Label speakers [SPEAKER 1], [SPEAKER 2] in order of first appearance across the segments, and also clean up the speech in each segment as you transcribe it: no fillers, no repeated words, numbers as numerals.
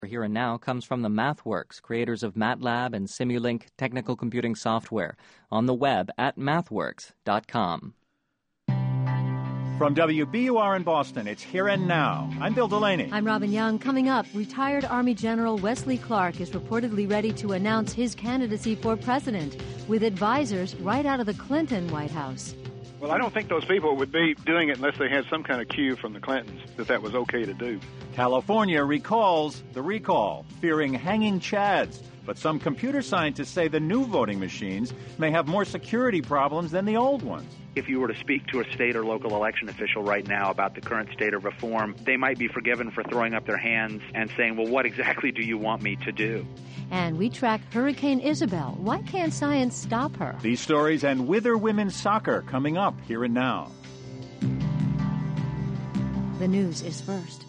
[SPEAKER 1] Here and Now comes from the MathWorks, creators of MATLAB and Simulink technical computing software, on the web at mathworks.com.
[SPEAKER 2] From WBUR in Boston, it's Here and Now. I'm Bill Delaney.
[SPEAKER 3] I'm Robin Young. Coming up, retired Army General Wesley Clark is reportedly ready to announce his candidacy for president, with advisors right out of the Clinton White House.
[SPEAKER 4] Well, I don't think those people would be doing it unless they had some kind of cue from the Clintons that was okay to do.
[SPEAKER 2] California recalls the recall, fearing hanging chads. But some computer scientists say the new voting machines may have more security problems than the old ones.
[SPEAKER 5] If you were to speak to a state or local election official right now about the current state of reform, they might be forgiven for throwing up their hands and saying, well, what exactly do you want me to do?
[SPEAKER 3] And we track Hurricane Isabel. Why can't science stop her?
[SPEAKER 2] These stories and Wither Women's Soccer coming up Here and Now.
[SPEAKER 3] The news is first.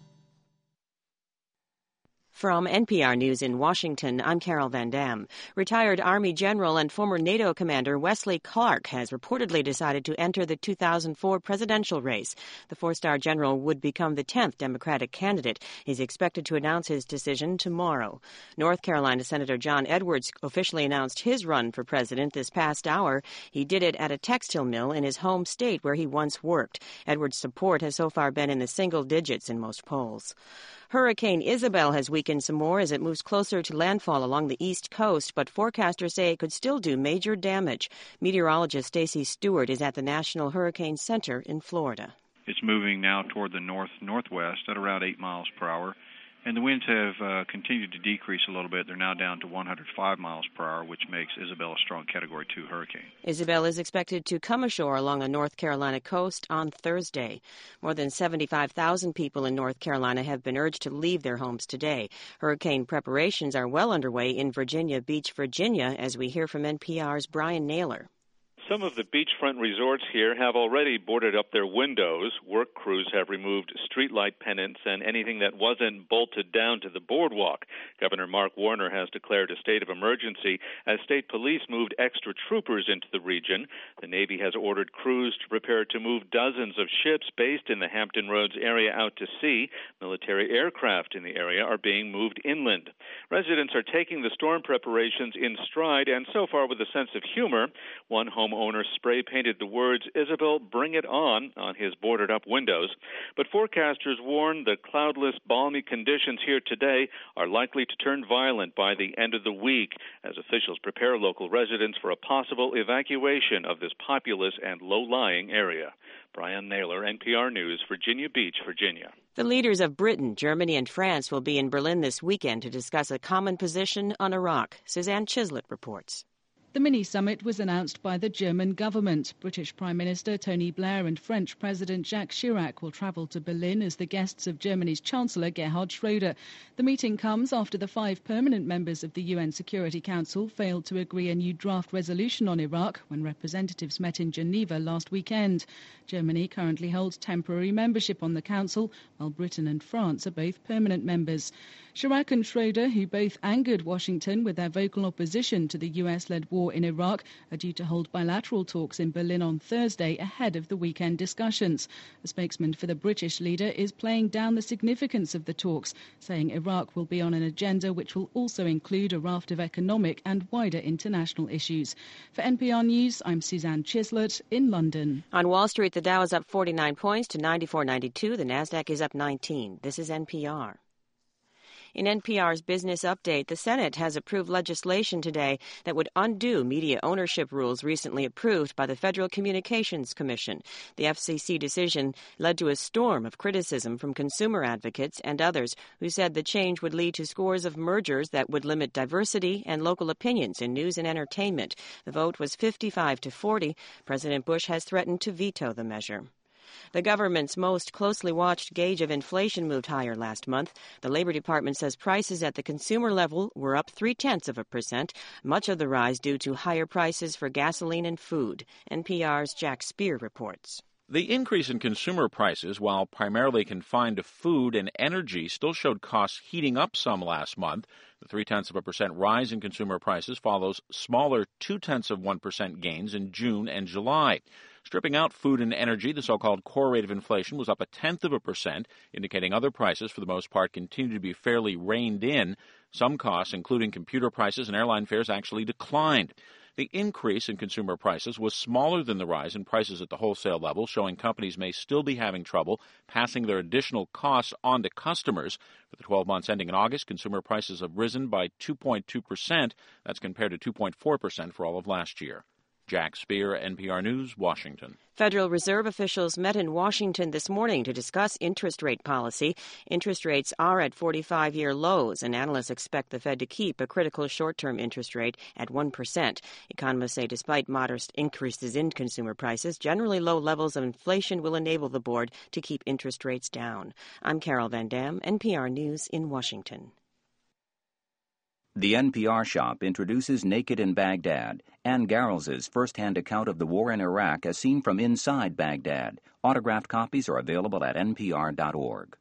[SPEAKER 6] From NPR News in Washington, I'm Carol Van Dam. Retired Army General and former NATO commander Wesley Clark has reportedly decided to enter the 2004 presidential race. The four-star general would become the 10th Democratic candidate. He's expected to announce his decision tomorrow. North Carolina Senator John Edwards officially announced his run for president this past hour. He did it at a textile mill in his home state where he once worked. Edwards' support has so far been in the single digits in most polls. Hurricane Isabel has weakened some more as it moves closer to landfall along the east coast, but forecasters say it could still do major damage. Meteorologist Stacey Stewart is at the National Hurricane Center in Florida.
[SPEAKER 7] It's moving now toward the north-northwest at around 8 miles per hour, and the winds have continued to decrease a little bit. They're now down to 105 miles per hour, which makes Isabel a strong Category 2 hurricane.
[SPEAKER 6] Isabel is expected to come ashore along the North Carolina coast on Thursday. More than 75,000 people in North Carolina have been urged to leave their homes today. Hurricane preparations are well underway in Virginia Beach, Virginia, as we hear from NPR's Brian Naylor.
[SPEAKER 8] Some of the beachfront resorts here have already boarded up their windows. Work crews have removed streetlight pennants and anything that wasn't bolted down to the boardwalk. Governor Mark Warner has declared a state of emergency as state police moved extra troopers into the region. The Navy has ordered crews to prepare to move dozens of ships based in the Hampton Roads area out to sea. Military aircraft in the area are being moved inland. Residents are taking the storm preparations in stride and so far with a sense of humor. One homeowner spray-painted the words, "Isabel, bring it on his boarded-up windows. But forecasters warn the cloudless, balmy conditions here today are likely to turn violent by the end of the week as officials prepare local residents for a possible evacuation of this populous and low-lying area. Brian Naylor, NPR News, Virginia Beach, Virginia.
[SPEAKER 6] The leaders of Britain, Germany, and France will be in Berlin this weekend to discuss a common position on Iraq. Suzanne Chislett reports.
[SPEAKER 9] The mini-summit was announced by the German government. British Prime Minister Tony Blair and French President Jacques Chirac will travel to Berlin as the guests of Germany's Chancellor Gerhard Schröder. The meeting comes after the 5 permanent members of the UN Security Council failed to agree a new draft resolution on Iraq when representatives met in Geneva last weekend. Germany currently holds temporary membership on the Council, while Britain and France are both permanent members. Chirac and Schröder, who both angered Washington with their vocal opposition to the US-led war in Iraq, are due to hold bilateral talks in Berlin on Thursday ahead of the weekend discussions. A spokesman for the British leader is playing down the significance of the talks, saying Iraq will be on an agenda which will also include a raft of economic and wider international issues. For NPR News, I'm Suzanne Chislett in London.
[SPEAKER 6] On Wall Street, the Dow is up 49 points to 94.92. The Nasdaq is up 19. This is NPR. In NPR's Business Update, the Senate has approved legislation today that would undo media ownership rules recently approved by the Federal Communications Commission. The FCC decision led to a storm of criticism from consumer advocates and others who said the change would lead to scores of mergers that would limit diversity and local opinions in news and entertainment. The vote was 55-40. President Bush has threatened to veto the measure. The government's most closely watched gauge of inflation moved higher last month. The Labor Department says prices at the consumer level were up 0.3%, much of the rise due to higher prices for gasoline and food. NPR's Jack Speer reports.
[SPEAKER 10] The increase in consumer prices, while primarily confined to food and energy, still showed costs heating up some last month. The 0.3% rise in consumer prices follows smaller 0.2% gains in June and July. Stripping out food and energy, the so-called core rate of inflation was up 0.1%, indicating other prices, for the most part, continue to be fairly reined in. Some costs, including computer prices and airline fares, actually declined. The increase in consumer prices was smaller than the rise in prices at the wholesale level, showing companies may still be having trouble passing their additional costs on to customers. For the 12 months ending in August, consumer prices have risen by 2.2%. That's compared to 2.4% for all of last year. Jack Speer, NPR News, Washington.
[SPEAKER 6] Federal Reserve officials met in Washington this morning to discuss interest rate policy. Interest rates are at 45-year lows, and analysts expect the Fed to keep a critical short-term interest rate at 1%. Economists say despite modest increases in consumer prices, generally low levels of inflation will enable the board to keep interest rates down. I'm Carol Van Dam, NPR News in Washington.
[SPEAKER 11] The NPR Shop introduces Naked in Baghdad, Ann Garrels' first-hand account of the war in Iraq as seen from inside Baghdad. Autographed copies are available at npr.org.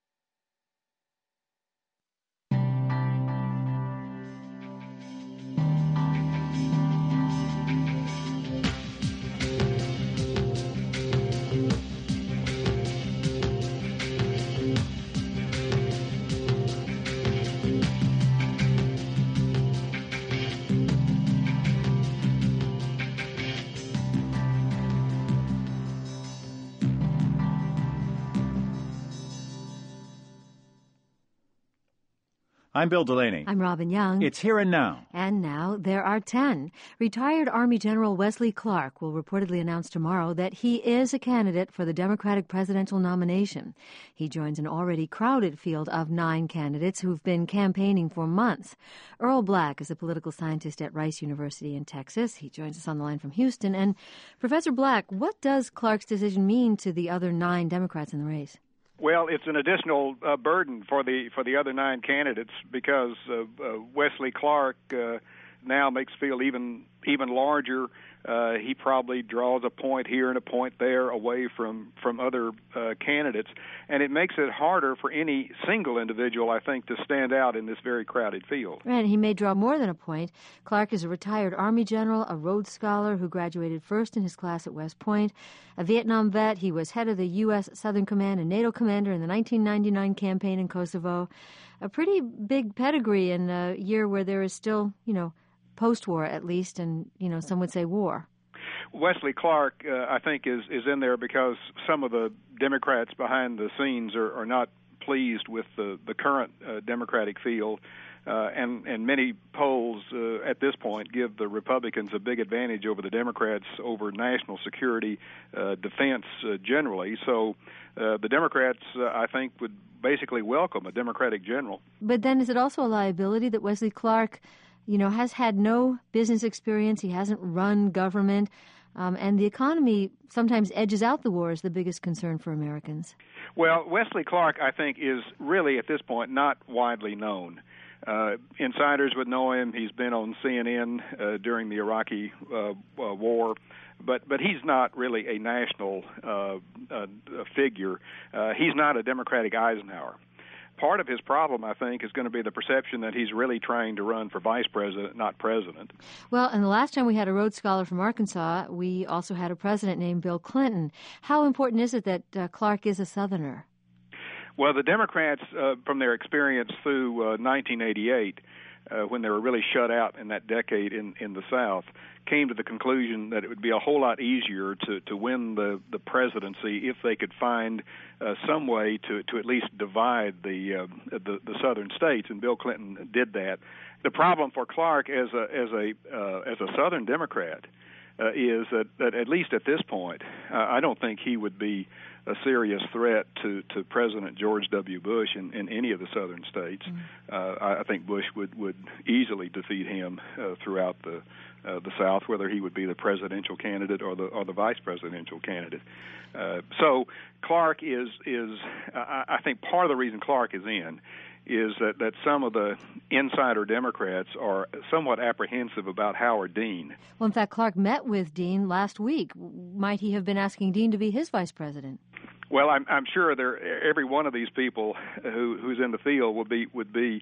[SPEAKER 2] I'm Bill Delaney.
[SPEAKER 3] I'm Robin Young.
[SPEAKER 2] It's Here and Now.
[SPEAKER 3] And now there are 10. Retired Army General Wesley Clark will reportedly announce tomorrow that he is a candidate for the Democratic presidential nomination. He joins an already crowded field of 9 candidates who've been campaigning for months. Earl Black is a political scientist at Rice University in Texas. He joins us on the line from Houston. And Professor Black, what does Clark's decision mean to the other 9 Democrats in the race?
[SPEAKER 4] Well, it's an additional burden for the other 9 candidates because Wesley Clark now makes field even larger. He probably draws a point here and a point there away from other candidates, and it makes it harder for any single individual, I think, to stand out in this very crowded field.
[SPEAKER 3] Right, he may draw more than a point. Clark is a retired Army general, a Rhodes Scholar who graduated first in his class at West Point, a Vietnam vet. He was head of the U.S. Southern Command and NATO commander in the 1999 campaign in Kosovo. A pretty big pedigree in a year where there is still, post-war at least, and, some would say war.
[SPEAKER 4] Wesley Clark, I think, is in there because some of the Democrats behind the scenes are not pleased with the current Democratic field, and many polls at this point give the Republicans a big advantage over the Democrats over national security, defense generally. So the Democrats, I think, would basically welcome a Democratic general.
[SPEAKER 3] But then is it also a liability that Wesley Clark has had no business experience? He hasn't run government, and the economy sometimes edges out the war as the biggest concern for Americans.
[SPEAKER 4] Well, Wesley Clark, I think, is really at this point not widely known. Insiders would know him. He's been on CNN during the Iraqi war, but he's not really a national figure. He's not a Democratic Eisenhower. Part of his problem, I think, is going to be the perception that he's really trying to run for vice president, not president.
[SPEAKER 3] Well, and the last time we had a Rhodes Scholar from Arkansas, we also had a president named Bill Clinton. How important is it that Clark is a Southerner?
[SPEAKER 4] Well, the Democrats, from their experience through 1988, when they were really shut out in that decade in the South, came to the conclusion that it would be a whole lot easier to win the presidency if they could find some way to at least divide the southern states, and Bill Clinton did that. The problem for Clark as a Southern Democrat is that at least at this point, I don't think he would be a serious threat to President George W. Bush in any of the southern states. I think Bush would easily defeat him throughout the South, whether he would be the presidential candidate or the vice presidential candidate. So Clark is I think part of the reason Clark is in is that some of the insider Democrats are somewhat apprehensive about Howard Dean.
[SPEAKER 3] Well, in fact, Clark met with Dean last week. Might he have been asking Dean to be his vice president?
[SPEAKER 4] Well, I'm sure every one of these people who's in the field would be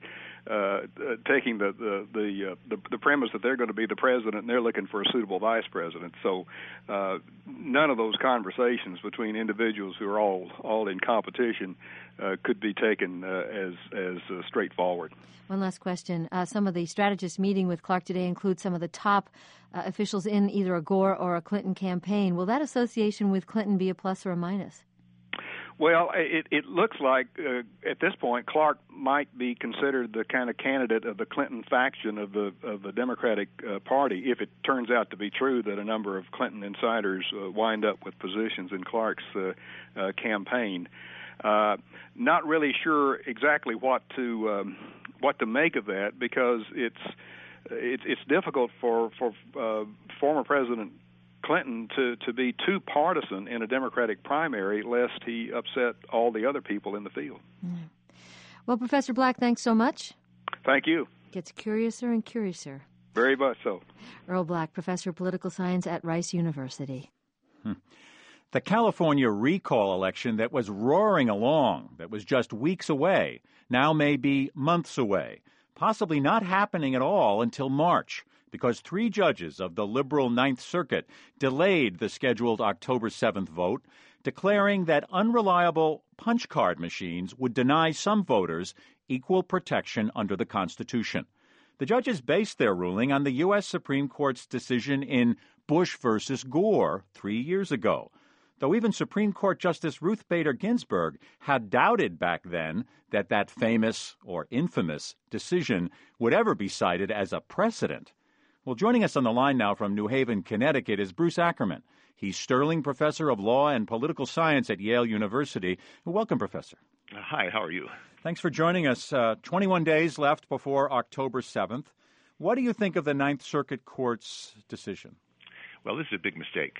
[SPEAKER 4] taking the premise that they're going to be the president and they're looking for a suitable vice president. So none of those conversations between individuals who are all in competition could be taken as straightforward.
[SPEAKER 3] One last question. Some of the strategists meeting with Clark today include some of the top officials in either a Gore or a Clinton campaign. Will that association with Clinton be a plus or a minus?
[SPEAKER 4] Well, it looks like at this point Clark might be considered the kind of candidate of the Clinton faction of the Democratic Party if it turns out to be true that a number of Clinton insiders wind up with positions in Clark's campaign. Not really sure exactly what to make of that, because it's difficult for former President Clinton to be too partisan in a Democratic primary, lest he upset all the other people in the field.
[SPEAKER 3] Mm. Well, Professor Black, thanks so much.
[SPEAKER 4] Thank you.
[SPEAKER 3] Gets curiouser and curiouser.
[SPEAKER 4] Very much so.
[SPEAKER 3] Earl Black, Professor of Political Science at Rice University.
[SPEAKER 2] The California recall election that was roaring along, that was just weeks away, now may be months away, possibly not happening at all until March, because 3 judges of the liberal Ninth Circuit delayed the scheduled October 7th vote, declaring that unreliable punch card machines would deny some voters equal protection under the Constitution. The judges based their ruling on the U.S. Supreme Court's decision in Bush versus Gore 3 years ago, though even Supreme Court Justice Ruth Bader Ginsburg had doubted back then that famous or infamous decision would ever be cited as a precedent. Well, joining us on the line now from New Haven, Connecticut, is Bruce Ackerman. He's Sterling Professor of Law and Political Science at Yale University. Welcome, Professor.
[SPEAKER 12] Hi, how are you?
[SPEAKER 2] Thanks for joining us. 21 days left before October 7th. What do you think of the Ninth Circuit Court's decision?
[SPEAKER 12] Well, this is a big mistake.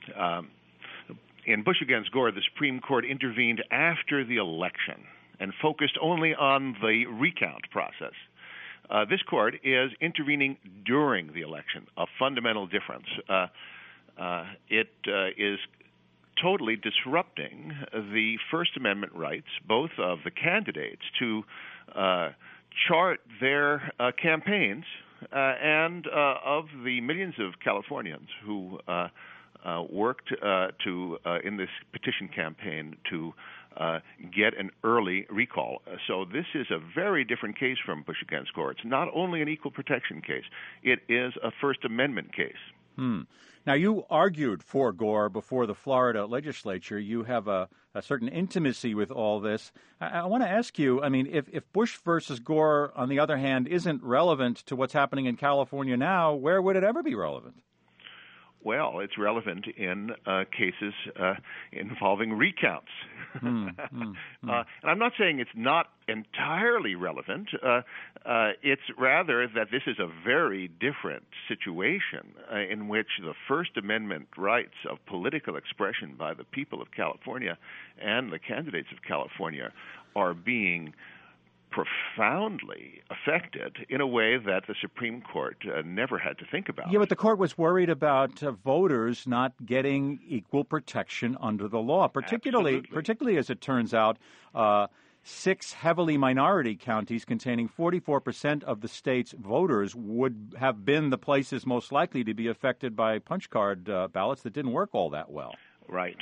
[SPEAKER 12] In Bush against Gore, the Supreme Court intervened after the election and focused only on the recount process. This court is intervening during the election, a fundamental difference. It is totally disrupting the First Amendment rights, both of the candidates to chart their campaigns and of the millions of Californians who worked in this petition campaign to get an early recall. So this is a very different case from Bush against Gore. It's not only an equal protection case. It is a First Amendment case.
[SPEAKER 2] Now, you argued for Gore before the Florida legislature. You have a certain intimacy with all this. I want to ask you, I mean, if Bush versus Gore, on the other hand, isn't relevant to what's happening in California now, where would it ever be relevant?
[SPEAKER 12] Well, it's relevant in cases involving recounts. And I'm not saying it's not entirely relevant. It's rather that this is a very different situation in which the First Amendment rights of political expression by the people of California and the candidates of California are being profoundly affected in a way that the Supreme Court never had to think about.
[SPEAKER 2] Yeah, but the court was worried about voters not getting equal protection under the law, particularly as it turns out 6 heavily minority counties containing 44% of the state's voters would have been the places most likely to be affected by punch card ballots that didn't work all that well.
[SPEAKER 12] Right.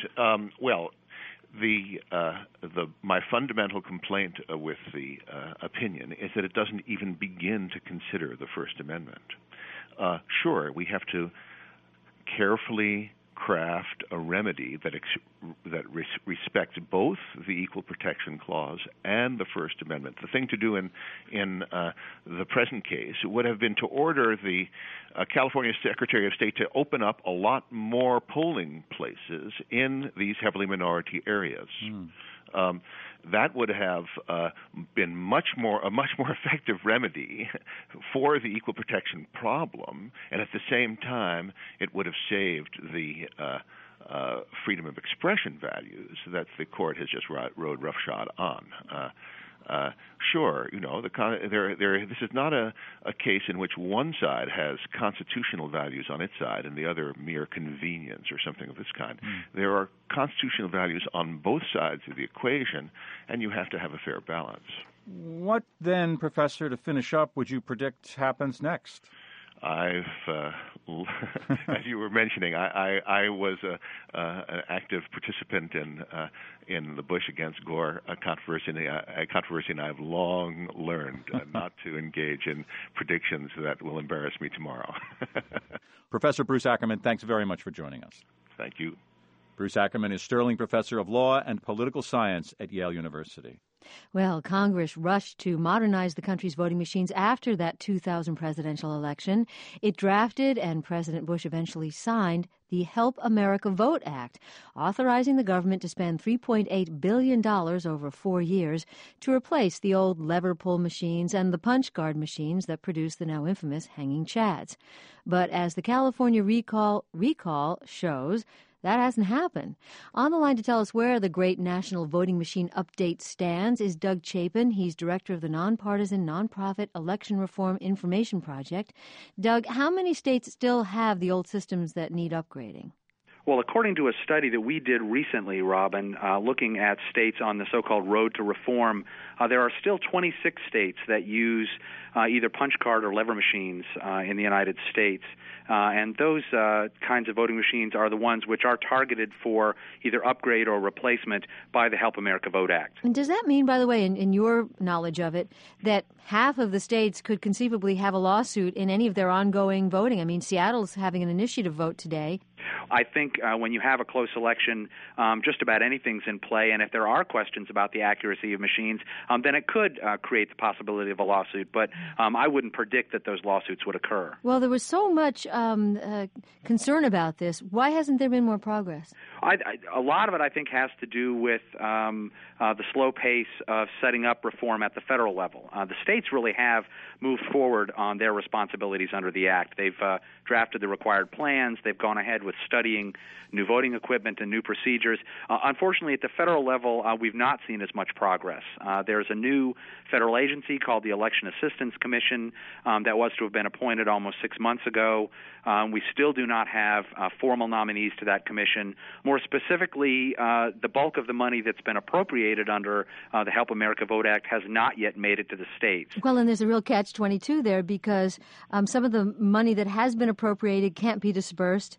[SPEAKER 12] My fundamental complaint with the opinion is that it doesn't even begin to consider the First Amendment. Sure, we have to carefully craft a remedy that respects both the Equal Protection Clause and the First Amendment. The thing to do in the present case would have been to order the California Secretary of State to open up a lot more polling places in these heavily minority areas. That would have been a much more effective remedy for the equal protection problem, and at the same time, it would have saved the freedom of expression values that the court has just rode roughshod on. Sure, this is not a case in which one side has constitutional values on its side and the other mere convenience or something of this kind. There are constitutional values on both sides of the equation, and you have to have a fair balance.
[SPEAKER 2] What then, Professor, to finish up, would you predict happens next?
[SPEAKER 12] As you were mentioning, I was an active participant in the Bush against Gore controversy, a controversy, and I've long learned not to engage in predictions that will embarrass me tomorrow.
[SPEAKER 2] Professor Bruce Ackerman, thanks very much for joining us.
[SPEAKER 12] Thank you.
[SPEAKER 2] Bruce Ackerman is Sterling Professor of Law and Political Science at Yale University.
[SPEAKER 3] Well, Congress rushed to modernize the country's voting machines after that 2000 presidential election. It drafted, and President Bush eventually signed, the Help America Vote Act, authorizing the government to spend $3.8 billion over 4 years to replace the old lever pull machines and the punch card machines that produce the now infamous hanging chads. But as the California recall shows, that hasn't happened. On the line to tell us where the great national voting machine update stands is Doug Chapin. He's director of the nonpartisan nonprofit Election Reform Information Project. Doug, how many states still have the old systems that need upgrading?
[SPEAKER 5] Well, according to a study that we did recently, Robin, looking at states on the so-called road to reform, there are still 26 states that use either punch card or lever machines in the United States. And those kinds of voting machines are the ones which are targeted for either upgrade or replacement by the Help America Vote Act.
[SPEAKER 3] And does that mean, by the way, in your knowledge of it, that half of the states could conceivably have a lawsuit in any of their ongoing voting? I mean, Seattle's having an initiative vote today.
[SPEAKER 5] I think when you have a close election, just about anything's in play, and if there are questions about the accuracy of machines, then it could create the possibility of a lawsuit. But I wouldn't predict that those lawsuits would occur.
[SPEAKER 3] Well, there was so much concern about this. Why hasn't there been more progress?
[SPEAKER 5] A lot of it, I think, has to do with the slow pace of setting up reform at the federal level. The states really have moved forward on their responsibilities under the Act. They've drafted the required plans. They've gone ahead with studying new voting equipment and new procedures. Unfortunately, at the federal level, we've not seen as much progress. There's a new federal agency called the Election Assistance Commission that was to have been appointed almost 6 months ago. We still do not have formal nominees to that commission. More specifically, the bulk of the money that's been appropriated under the Help America Vote Act has not yet made it to the states.
[SPEAKER 3] Well, and there's a real catch-22 there because some of the money that has been appropriated can't be dispersed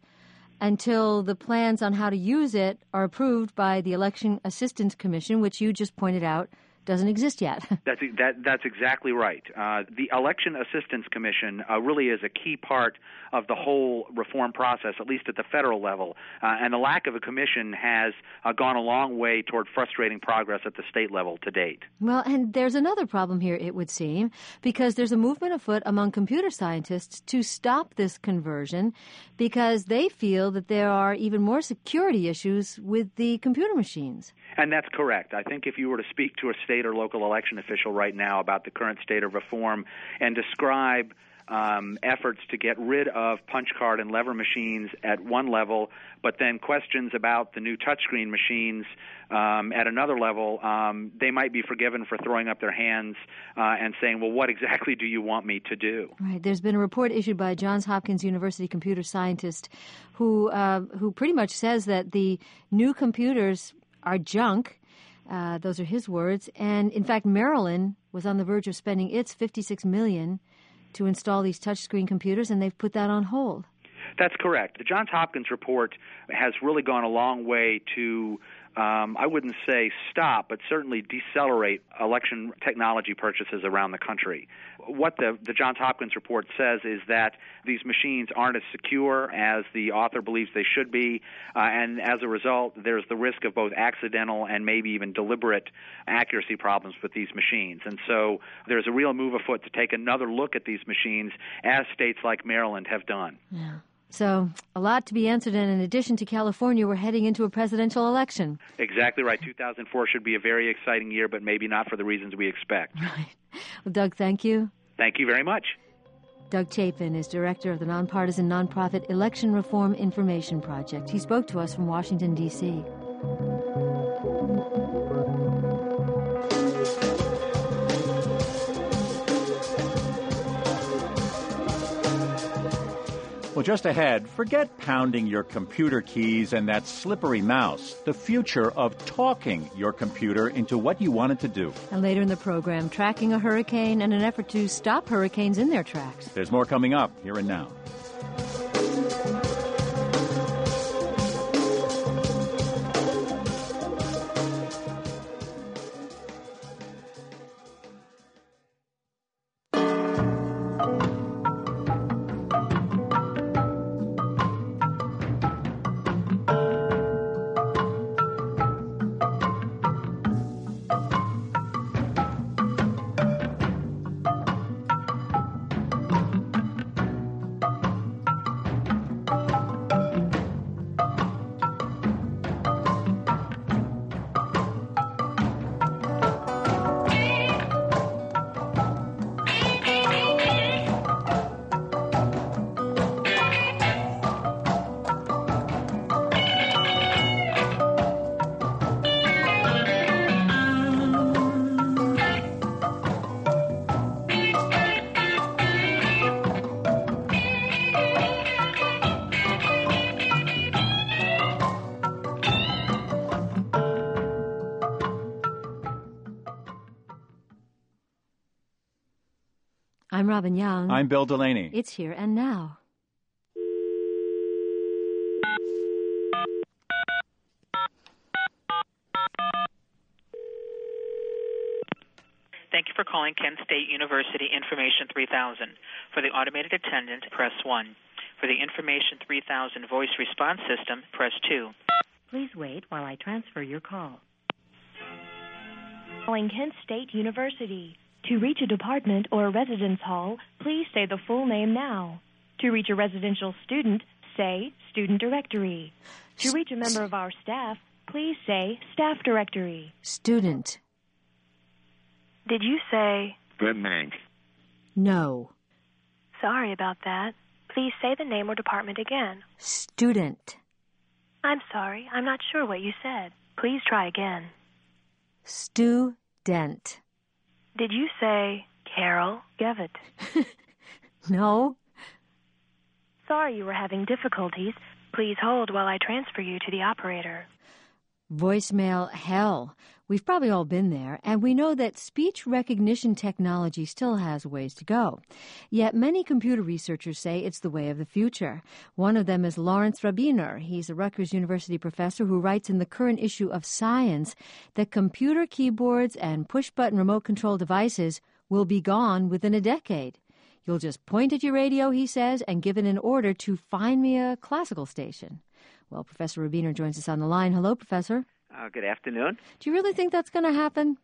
[SPEAKER 3] until the plans on how to use it are approved by the Election Assistance Commission, which you just pointed out doesn't exist yet.
[SPEAKER 5] That's exactly right. The Election Assistance Commission really is a key part of the whole reform process, at least at the federal level. And the lack of a commission has gone a long way toward frustrating progress at the state level to date.
[SPEAKER 3] Well, and there's another problem here, it would seem, because there's a movement afoot among computer scientists to stop this conversion because they feel that there are even more security issues with the computer machines.
[SPEAKER 5] And that's correct. I think if you were to speak to a state or local election official right now about the current state of reform and describe efforts to get rid of punch card and lever machines at one level, but then questions about the new touchscreen machines at another level, they might be forgiven for throwing up their hands and saying, well, what exactly do you want me to do?
[SPEAKER 3] Right. There's been a report issued by Johns Hopkins University computer scientist who pretty much says that the new computers are junk. Those are his words. And in fact, Maryland was on the verge of spending its $56 million to install these touchscreen computers, and they've put that on hold.
[SPEAKER 5] That's correct. The Johns Hopkins report has really gone a long way to, I wouldn't say stop, but certainly decelerate election technology purchases around the country. What the Johns Hopkins report says is that these machines aren't as secure as the author believes they should be, and as a result, there's the risk of both accidental and maybe even deliberate accuracy problems with these machines. And so there's a real move afoot to take another look at these machines, as states like Maryland have done.
[SPEAKER 3] Yeah. So a lot to be answered, and in addition to California, we're heading into a presidential election.
[SPEAKER 5] Exactly right. 2004 should be a very exciting year, but maybe not for the reasons we expect.
[SPEAKER 3] Right. Well, Doug, thank you.
[SPEAKER 5] Thank you very much.
[SPEAKER 3] Doug Chapin is director of the nonpartisan nonprofit Election Reform Information Project. He spoke to us from Washington, D.C.
[SPEAKER 2] Well, just ahead, forget pounding your computer keys and that slippery mouse. The future of talking your computer into what you want it to do.
[SPEAKER 3] And later in the program, tracking a hurricane and an effort to stop hurricanes in their tracks.
[SPEAKER 2] There's more coming up here and now.
[SPEAKER 3] I'm Robin Young.
[SPEAKER 2] I'm Bill Delaney.
[SPEAKER 3] It's Here and Now.
[SPEAKER 13] Thank you for calling Kent State University Information 3000. For the automated attendant, press 1. For the Information 3000 voice response system, press 2.
[SPEAKER 14] Please wait while I transfer your call. Calling Kent State University. To reach a department or a residence hall, please say the full name now. To reach a residential student, say Student Directory. To reach a member of our staff, please say Staff Directory.
[SPEAKER 3] Student.
[SPEAKER 15] Did you say...
[SPEAKER 16] Burbank?
[SPEAKER 3] No.
[SPEAKER 15] Sorry about that. Please say the name or department again.
[SPEAKER 3] Student.
[SPEAKER 15] I'm sorry. I'm not sure what you said. Please try again.
[SPEAKER 3] Student.
[SPEAKER 15] Did you say Carol Gevitt?
[SPEAKER 3] No.
[SPEAKER 15] Sorry you were having difficulties. Please hold while I transfer you to the operator.
[SPEAKER 3] Voicemail hell. We've probably all been there, and we know that speech recognition technology still has a ways to go. Yet many computer researchers say it's the way of the future. One of them is Lawrence Rabiner. He's a Rutgers University professor who writes in the current issue of Science that computer keyboards and push-button remote control devices will be gone within a decade. You'll just point at your radio, he says, and give it an order to find me a classical station. Well, Professor Rabiner joins us on the line. Hello, Professor.
[SPEAKER 17] Good afternoon.
[SPEAKER 3] Do you really think that's going to happen?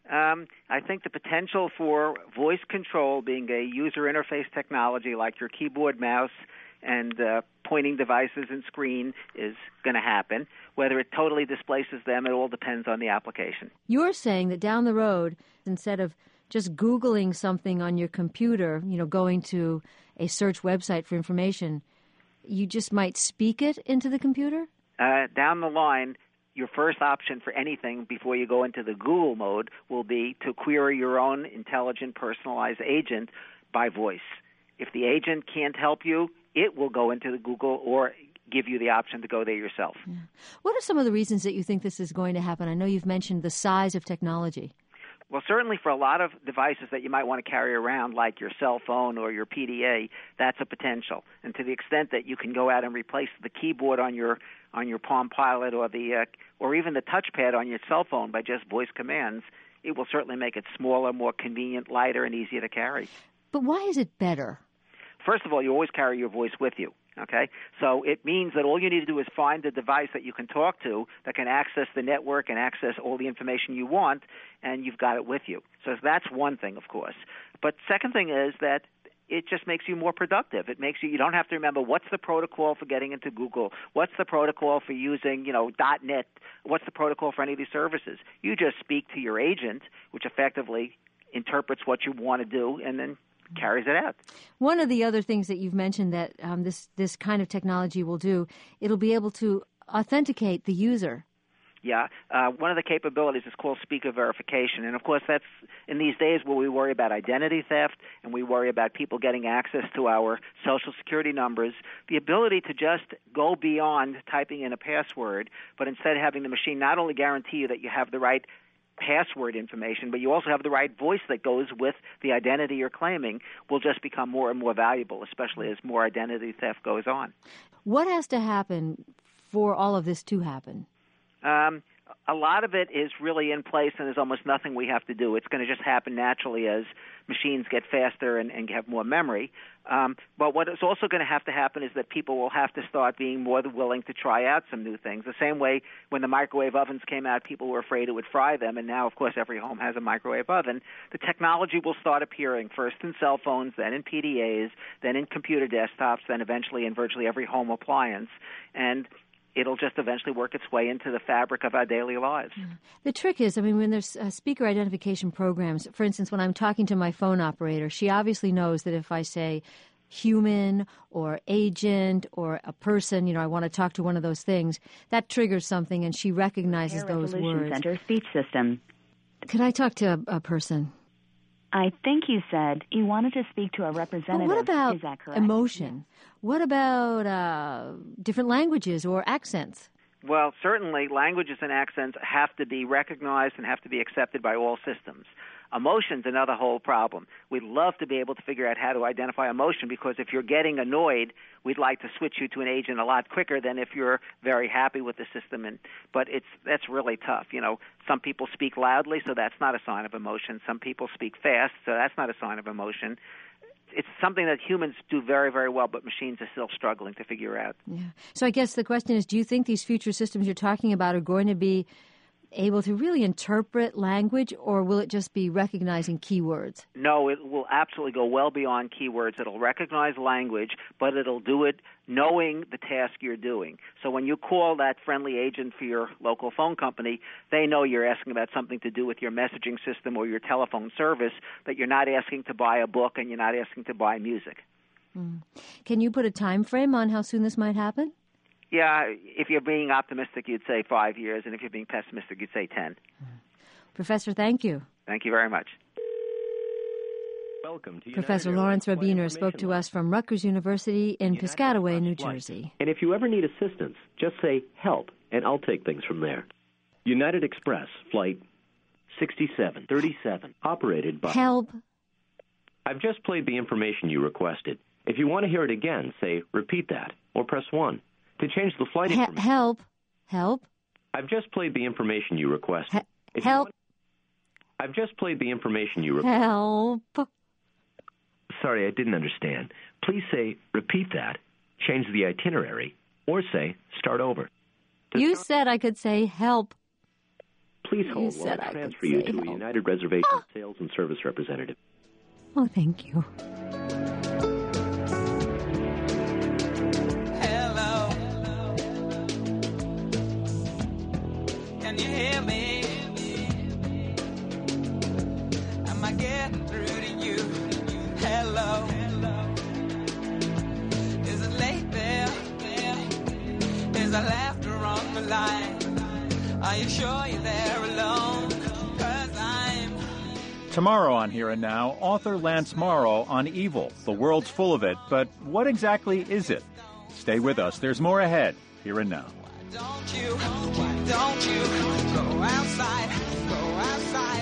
[SPEAKER 17] I think the potential for voice control being a user interface technology like your keyboard, mouse, and pointing devices and screen is going to happen. Whether it totally displaces them, it all depends on the application.
[SPEAKER 3] You're saying that down the road, instead of just Googling something on your computer, going to a search website for information, you just might speak it into the computer?
[SPEAKER 17] Down the line, your first option for anything before you go into the Google mode will be to query your own intelligent, personalized agent by voice. If the agent can't help you, it will go into the Google or give you the option to go there yourself.
[SPEAKER 3] Yeah. What are some of the reasons that you think this is going to happen? I know you've mentioned the size of technology.
[SPEAKER 17] Well, certainly for a lot of devices that you might want to carry around, like your cell phone or your PDA, that's a potential. And to the extent that you can go out and replace the keyboard on your Palm Pilot or even the touchpad on your cell phone by just voice commands, it will certainly make it smaller, more convenient, lighter, and easier to carry.
[SPEAKER 3] But why is it better?
[SPEAKER 17] First of all, you always carry your voice with you. Okay, so it means that all you need to do is find the device that you can talk to that can access the network and access all the information you want, and you've got it with you. So that's one thing, of course. But second thing is that it just makes you more productive. It makes you don't have to remember what's the protocol for getting into Google, what's the protocol for using, .NET, what's the protocol for any of these services. You just speak to your agent, which effectively interprets what you want to do, and then carries it out.
[SPEAKER 3] One of the other things that you've mentioned that this kind of technology will do, it'll be able to authenticate the user.
[SPEAKER 17] Yeah, one of the capabilities is called speaker verification, and of course that's in these days where we worry about identity theft and we worry about people getting access to our social security numbers. The ability to just go beyond typing in a password, but instead having the machine not only guarantee you that you have the right password information, but you also have the right voice that goes with the identity you're claiming, will just become more and more valuable, especially as more identity theft goes on.
[SPEAKER 3] What has to happen for all of this to happen?
[SPEAKER 17] A lot of it is really in place, and there's almost nothing we have to do. It's going to just happen naturally as machines get faster and have more memory. But what is also going to happen is that people will have to start being more willing to try out some new things. The same way when the microwave ovens came out, people were afraid it would fry them, and now, of course, every home has a microwave oven. The technology will start appearing first in cell phones, then in PDAs, then in computer desktops, then eventually in virtually every home appliance. And it'll just eventually work its way into the fabric of our daily lives.
[SPEAKER 3] The trick is, when there's speaker identification programs, for instance, when I'm talking to my phone operator, she obviously knows that if I say human or agent or a person, I want to talk to one of those things, that triggers something and she recognizes those words.
[SPEAKER 16] Center speech system.
[SPEAKER 3] Could I talk to a person?
[SPEAKER 16] I think you said you wanted to speak to a representative.
[SPEAKER 3] But what about
[SPEAKER 16] Is that correct?
[SPEAKER 3] emotion? Yeah. What about different languages or accents?
[SPEAKER 17] Well, certainly languages and accents have to be recognized and have to be accepted by all systems. Emotion's another whole problem. We'd love to be able to figure out how to identify emotion, because if you're getting annoyed, we'd like to switch you to an agent a lot quicker than if you're very happy with the system. But that's really tough. Some people speak loudly, so that's not a sign of emotion. Some people speak fast, so that's not a sign of emotion. It's something that humans do very, very well, but machines are still struggling to figure out.
[SPEAKER 3] Yeah. So I guess the question is, do you think these future systems you're talking about are going to be able to really interpret language, or will it just be recognizing keywords?
[SPEAKER 17] No, it will absolutely go well beyond keywords. It'll recognize language, but it'll do it knowing the task you're doing. So when you call that friendly agent for your local phone company, they know you're asking about something to do with your messaging system or your telephone service, that you're not asking to buy a book and you're not asking to buy music.
[SPEAKER 3] Can you put a time frame on how soon this might happen?
[SPEAKER 17] Yeah, if you're being optimistic, you'd say 5 years, and if you're being pessimistic, you'd say 10.
[SPEAKER 3] Professor, thank you.
[SPEAKER 17] Thank you very much.
[SPEAKER 18] Welcome to
[SPEAKER 3] Professor Lawrence Rabiner spoke to us from Rutgers University in Piscataway, New Jersey.
[SPEAKER 18] And if you ever need assistance, just say help, and I'll take things from there. United Express, Flight 6737, operated by...
[SPEAKER 3] Help.
[SPEAKER 18] I've just played the information you requested. If you want to hear it again, say, repeat that, or press 1. To change the flight information...
[SPEAKER 3] Help.
[SPEAKER 18] I've just played the information you requested.
[SPEAKER 3] Help.
[SPEAKER 18] I've just played the information you requested.
[SPEAKER 3] Help.
[SPEAKER 18] Sorry, I didn't understand. Please say, repeat that, change the itinerary, or say, start over.
[SPEAKER 3] You said I could say help.
[SPEAKER 18] Please hold while I transfer you to a United Reservation Sales and Service Representative.
[SPEAKER 3] Oh, thank you.
[SPEAKER 19] Can you hear me? Am I getting through to you? Hello. Is it late there? Is there laughter on the line? Are you sure you're there alone? 'Cause I'm...
[SPEAKER 2] Tomorrow on Here and Now, author Lance Morrow on evil. The world's full of it, but what exactly is it? Stay with us. There's more ahead. Here and Now.
[SPEAKER 19] Don't you go outside, go outside.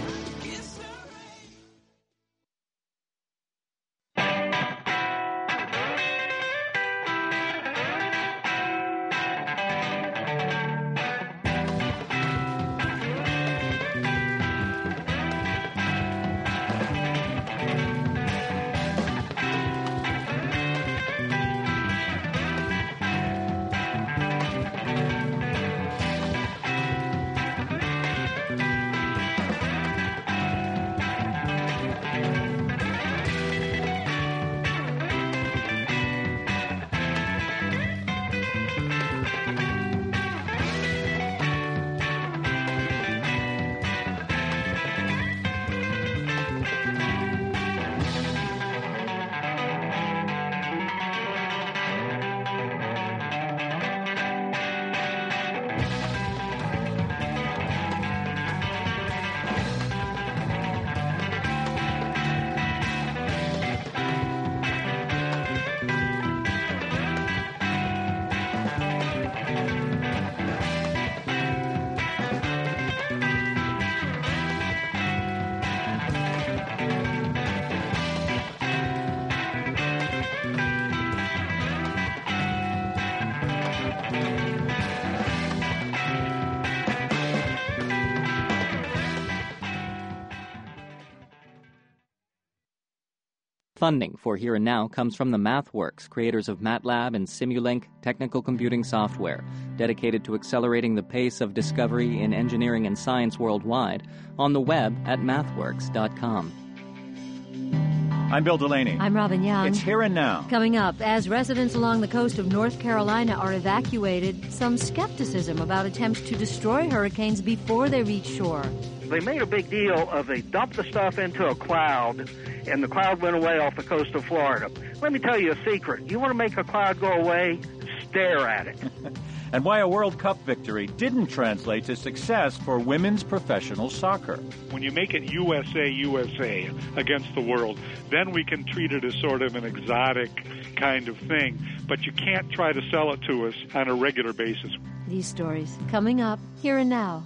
[SPEAKER 1] Funding for Here and Now comes from the MathWorks, creators of MATLAB and Simulink technical computing software, dedicated to accelerating the pace of discovery in engineering and science worldwide, on the web at mathworks.com.
[SPEAKER 2] I'm Bill Delaney.
[SPEAKER 3] I'm Robin Young.
[SPEAKER 2] It's Here and Now.
[SPEAKER 3] Coming up, as residents along the coast of North Carolina are evacuated, some skepticism about attempts to destroy hurricanes before they reach shore.
[SPEAKER 20] They made a big deal of they dumped the stuff into a cloud, and the cloud went away off the coast of Florida. Let me tell you a secret. You want to make a cloud go away? Stare at it.
[SPEAKER 2] And why a World Cup victory didn't translate to success for women's professional soccer.
[SPEAKER 21] When you make it USA, USA against the world, then we can treat it as sort of an exotic kind of thing. But you can't try to sell it to us on a regular basis.
[SPEAKER 3] These stories coming up Here and Now.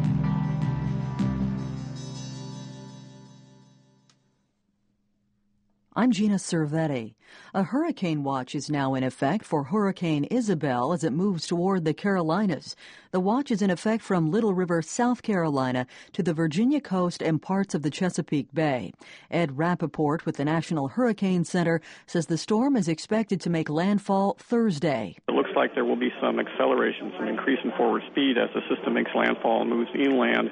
[SPEAKER 22] I'm Gina Cervetti. A hurricane watch is now in effect for Hurricane Isabel as it moves toward the Carolinas. The watch is in effect from Little River, South Carolina, to the Virginia coast and parts of the Chesapeake Bay. Ed Rappaport with the National Hurricane Center says the storm is expected to make landfall Thursday.
[SPEAKER 23] It looks like there will be some acceleration, some increase in forward speed as the system makes landfall and moves inland.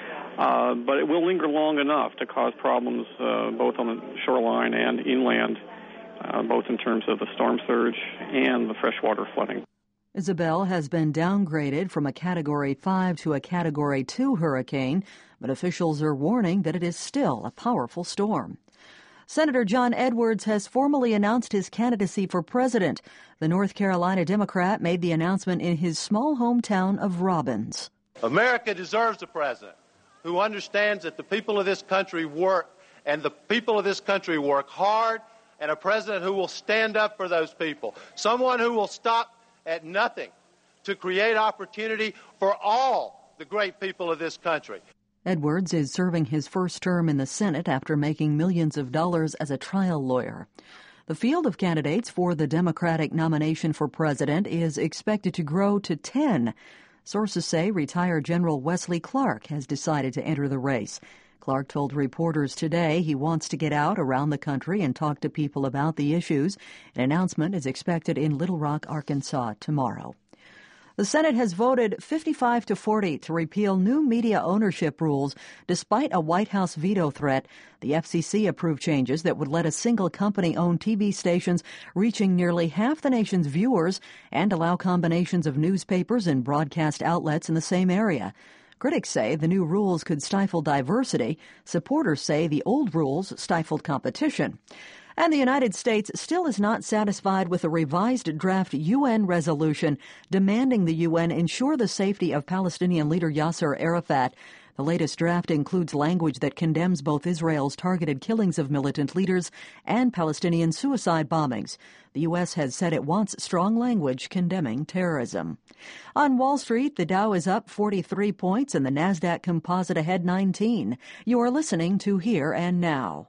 [SPEAKER 23] But it will linger long enough to cause problems both on the shoreline and inland, both in terms of the storm surge and the freshwater flooding.
[SPEAKER 22] Isabel has been downgraded from a Category 5 to a Category 2 hurricane, but officials are warning that it is still a powerful storm. Senator John Edwards has formally announced his candidacy for president. The North Carolina Democrat made the announcement in his small hometown of Robbins.
[SPEAKER 24] America deserves a president who understands that the people of this country work, and the people of this country work hard, and a president who will stand up for those people. Someone who will stop at nothing to create opportunity for all the great people of this country.
[SPEAKER 22] Edwards is serving his first term in the Senate after making millions of dollars as a trial lawyer. The field of candidates for the Democratic nomination for president is expected to grow to 10. Sources say retired General Wesley Clark has decided to enter the race. Clark told reporters today he wants to get out around the country and talk to people about the issues. An announcement is expected in Little Rock, Arkansas, tomorrow. The Senate has voted 55-40 to repeal new media ownership rules. Despite a White House veto threat, the FCC approved changes that would let a single company own TV stations reaching nearly half the nation's viewers and allow combinations of newspapers and broadcast outlets in the same area. Critics say the new rules could stifle diversity. Supporters say the old rules stifled competition. And the United States still is not satisfied with a revised draft UN resolution demanding the UN ensure the safety of Palestinian leader Yasser Arafat. The latest draft includes language that condemns both Israel's targeted killings of militant leaders and Palestinian suicide bombings. The U.S. has said it wants strong language condemning terrorism. On Wall Street, the Dow is up 43 points and the Nasdaq Composite ahead 19. You are listening to Here and Now.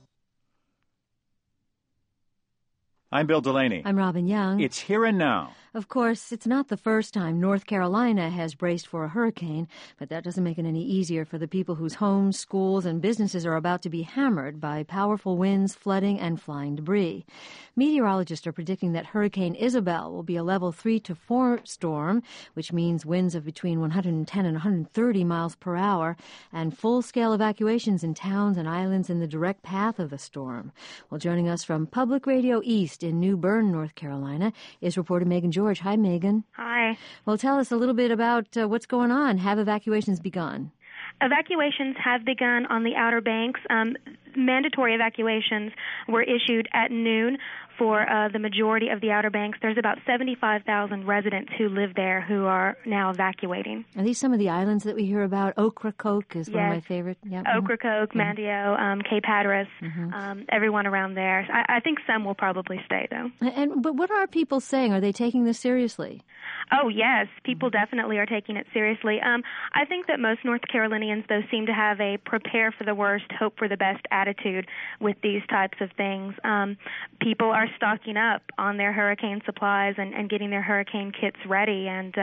[SPEAKER 2] I'm Bill Delaney.
[SPEAKER 3] I'm Robin Young.
[SPEAKER 2] It's Here and Now.
[SPEAKER 3] Of course, it's not the first time North Carolina has braced for a hurricane, but that doesn't make it any easier for the people whose homes, schools, and businesses are about to be hammered by powerful winds, flooding, and flying debris. Meteorologists are predicting that Hurricane Isabel will be a level 3 to 4 storm, which means winds of between 110 and 130 miles per hour, and full-scale evacuations in towns and islands in the direct path of the storm. Well, joining us from Public Radio East in New Bern, North Carolina, is reporter Megan George. Hi, Megan.
[SPEAKER 7] Hi.
[SPEAKER 3] Well, tell us a little bit about what's going on. Have evacuations begun?
[SPEAKER 7] Evacuations have begun on the Outer Banks. Mandatory evacuations were issued at noon for the majority of the Outer Banks. There's about 75,000 residents who live there who are now evacuating.
[SPEAKER 3] Are these some of the islands that we hear about? Ocracoke is one of my favorite. Yep.
[SPEAKER 7] Ocracoke, Mandio, Cape Hatteras, everyone around there. I think some will probably stay, though.
[SPEAKER 3] But what are people saying? Are they taking this seriously?
[SPEAKER 7] Oh, yes. People definitely are taking it seriously. I think that most North Carolinians, though, seem to have a prepare for the worst, hope for the best attitude with these types of things. People are stocking up on their hurricane supplies and getting their hurricane kits ready and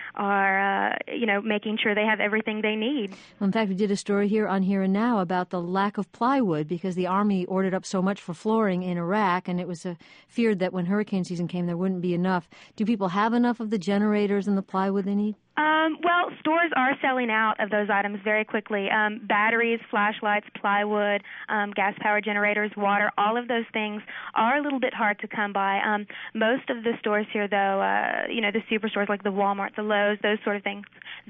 [SPEAKER 7] are, making sure they have everything they need.
[SPEAKER 3] Well, in fact, we did a story here on Here and Now about the lack of plywood because the Army ordered up so much for flooring in Iraq, and it was feared that when hurricane season came, there wouldn't be enough. Do people have enough of the generators and the plywood they need?
[SPEAKER 7] Well, stores are selling out of those items very quickly. Batteries, flashlights, plywood, gas-powered generators, water, all of those things are a little bit hard to come by. Most of the stores here, though, the superstores like the Walmart, the Lowe's, those sort of things,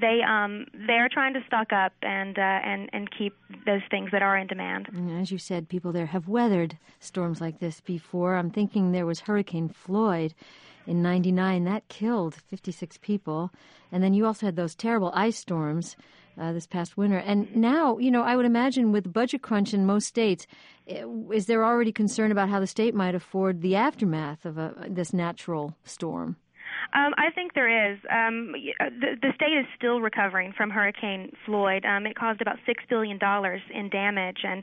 [SPEAKER 7] they're trying to stock up and keep those things that are in demand.
[SPEAKER 3] As you said, people there have weathered storms like this before. I'm thinking there was Hurricane Floyd in 99. That killed 56 people. And then you also had those terrible ice storms this past winter. And now, I would imagine with budget crunch in most states, is there already concern about how the state might afford the aftermath of this natural storm?
[SPEAKER 7] I think there is. The state is still recovering from Hurricane Floyd. It caused about $6 billion in damage, and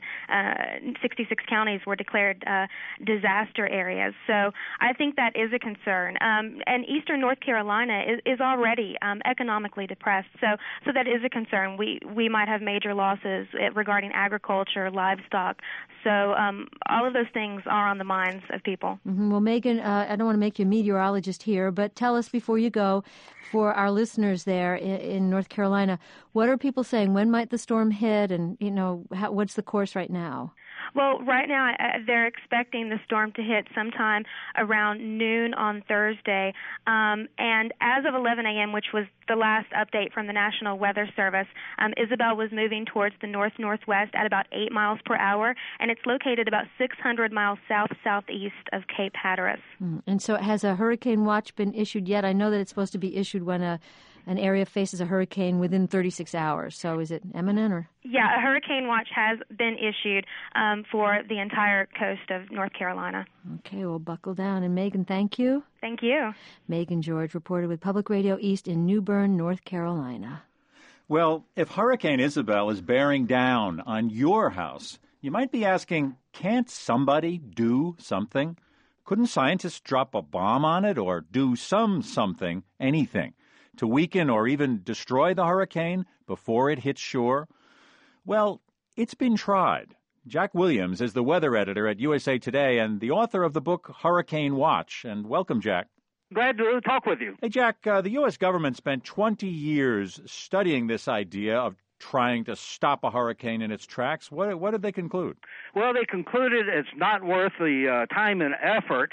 [SPEAKER 7] 66 counties were declared disaster areas. So I think that is a concern. And eastern North Carolina is already economically depressed. So that is a concern. We might have major losses regarding agriculture, livestock. So all of those things are on the minds of people.
[SPEAKER 3] Mm-hmm. Well, Megan, I don't want to make you a meteorologist here, but tell us before you go, for our listeners there in North Carolina, what are people saying? When might the storm hit, and what's the course right now?
[SPEAKER 7] Well, right now they're expecting the storm to hit sometime around noon on Thursday. And as of 11 a.m., which was the last update from the National Weather Service, Isabel was moving towards the north-northwest at about 8 miles per hour, and it's located about 600 miles south-southeast of Cape Hatteras.
[SPEAKER 3] And so has a hurricane watch been issued yet? I know that it's supposed to be issued when an area faces a hurricane within 36 hours. So is it imminent or?
[SPEAKER 7] Yeah, a hurricane watch has been issued for the entire coast of North Carolina.
[SPEAKER 3] Okay, well, buckle down. And Megan, thank you.
[SPEAKER 7] Thank you.
[SPEAKER 3] Megan George reported with Public Radio East in New Bern, North Carolina.
[SPEAKER 2] Well, if Hurricane Isabel is bearing down on your house, you might be asking, can't somebody do something? Couldn't scientists drop a bomb on it or do something, anything, to weaken or even destroy the hurricane before it hits shore? Well, it's been tried. Jack Williams is the weather editor at USA Today and the author of the book Hurricane Watch. And welcome, Jack.
[SPEAKER 20] Glad to talk with you.
[SPEAKER 2] Hey, Jack, the U.S. government spent 20 years studying this idea of trying to stop a hurricane in its tracks. What did they conclude?
[SPEAKER 20] Well, they concluded it's not worth the time and effort.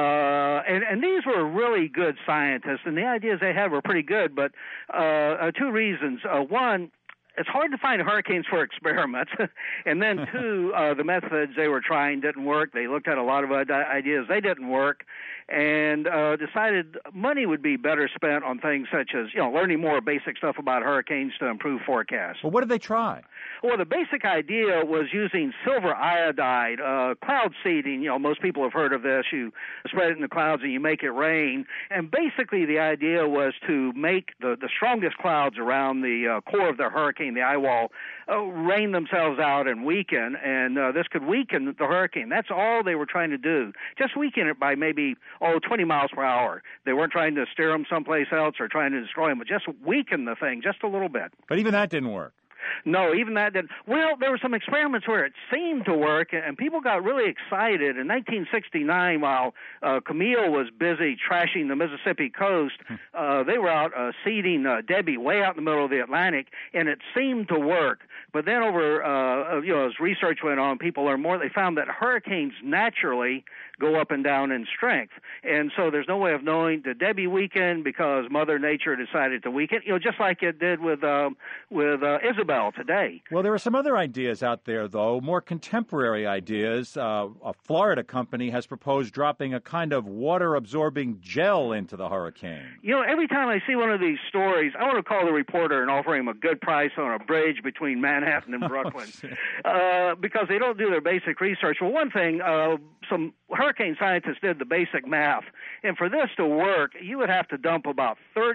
[SPEAKER 20] And these were really good scientists, and the ideas they had were pretty good, but two reasons. One, it's hard to find hurricanes for experiments. And then, two, the methods they were trying didn't work. They looked at a lot of ideas. They didn't work. And decided money would be better spent on things such as, learning more basic stuff about hurricanes to improve forecasts.
[SPEAKER 2] Well, what did they try?
[SPEAKER 20] Well, the basic idea was using silver iodide, cloud seeding. Most people have heard of this. You spread it in the clouds and you make it rain. And basically the idea was to make the strongest clouds around the core of the hurricane, the eye wall, rain themselves out and weaken. And this could weaken the hurricane. That's all they were trying to do. Just weaken it by maybe 20 miles per hour. They weren't trying to steer them someplace else or trying to destroy them, but just weaken the thing just a little bit.
[SPEAKER 2] But even that didn't work.
[SPEAKER 20] No, even that didn't. Well, there were some experiments where it seemed to work, and people got really excited. In 1969, while Camille was busy trashing the Mississippi coast, they were out seeding Debbie way out in the middle of the Atlantic, and it seemed to work. But then as research went on, people learned more. They found that hurricanes naturally go up and down in strength. And so there's no way of knowing, did Debbie weaken because Mother Nature decided to weaken? Just like it did with Isabel today.
[SPEAKER 2] Well, there are some other ideas out there, though, more contemporary ideas. A Florida company has proposed dropping a kind of water-absorbing gel into the hurricane.
[SPEAKER 20] Every time I see one of these stories, I want to call the reporter and offer him a good price on a bridge between Manhattan and Brooklyn because they don't do their basic research. Well, one thing, some hurricane scientists did the basic math, and for this to work, you would have to dump about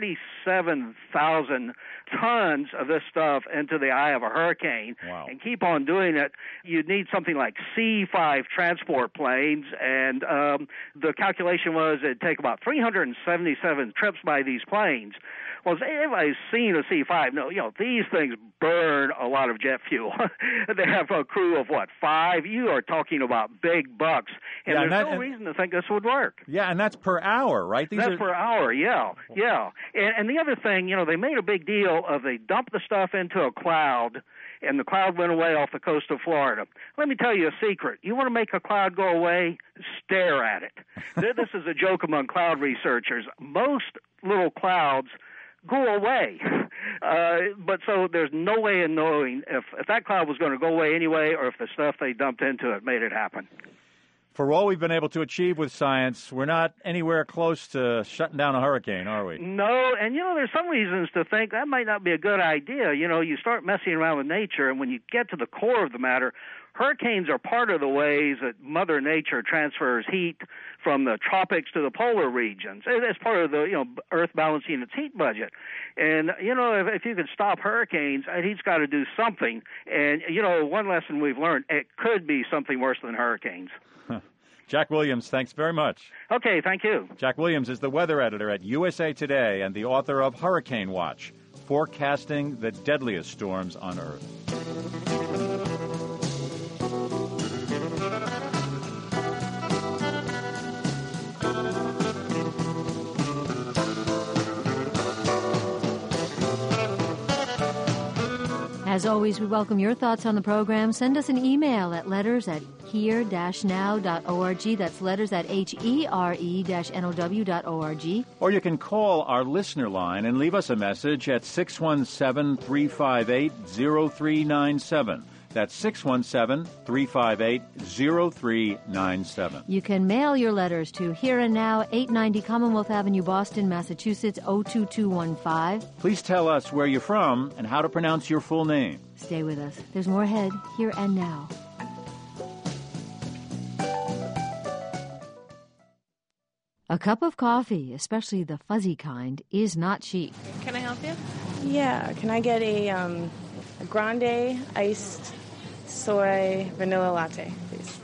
[SPEAKER 20] 37,000 tons of this stuff into the eye of a hurricane and keep on doing it. You'd need something like C-5 transport planes, and the calculation was it'd take about 377 trips by these planes. Well, as everybody's seen a C-5, these things burn a lot of jet fuel. They have a crew of, 5? You are talking about big bucks. And there's no reason to think this would work.
[SPEAKER 2] Yeah, and that's per hour, right?
[SPEAKER 20] That's per hour, yeah. And the other thing, they made a big deal of they dumped the stuff into a cloud, and the cloud went away off the coast of Florida. Let me tell you a secret. You want to make a cloud go away? Stare at it. This is a joke among cloud researchers. Most little clouds go away. But so there's no way in knowing if that cloud was going to go away anyway or if the stuff they dumped into it made it happen.
[SPEAKER 2] For all we've been able to achieve with science, we're not anywhere close to shutting down a hurricane, are we?
[SPEAKER 20] No, and there's some reasons to think that might not be a good idea. You start messing around with nature, and when you get to the core of the matter, hurricanes are part of the ways that Mother Nature transfers heat from the tropics to the polar regions. It's part of the, Earth balancing its heat budget. And, if you could stop hurricanes, he's got to do something. And, one lesson we've learned, it could be something worse than hurricanes.
[SPEAKER 2] Jack Williams, thanks very much.
[SPEAKER 20] Okay, thank you.
[SPEAKER 2] Jack Williams is the weather editor at USA Today and the author of Hurricane Watch, forecasting the deadliest storms on Earth.
[SPEAKER 3] As always, we welcome your thoughts on the program. Send us an email at letters@here-now.org. That's letters@here-now.org.
[SPEAKER 2] Or you can call our listener line and leave us a message at 617-358-0397. That's 617-358-0397.
[SPEAKER 3] You can mail your letters to Here and Now, 890 Commonwealth Avenue, Boston, Massachusetts, 02215.
[SPEAKER 2] Please tell us where you're from and how to pronounce your full name.
[SPEAKER 3] Stay with us. There's more ahead, Here and Now. A cup of coffee, especially the fuzzy kind, is not cheap.
[SPEAKER 6] Can I help you?
[SPEAKER 8] Yeah, can I get a grande iced soy vanilla latte, please?